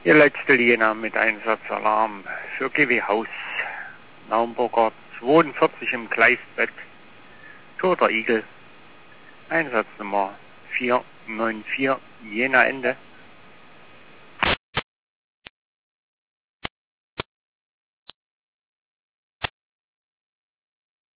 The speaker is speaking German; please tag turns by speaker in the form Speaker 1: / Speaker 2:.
Speaker 1: Ihr letzte Jena mit Einsatzalarm für GW Haus, Naumburger 42 im Gleisbett, Toter Igel, Einsatznummer 494, Jena Ende.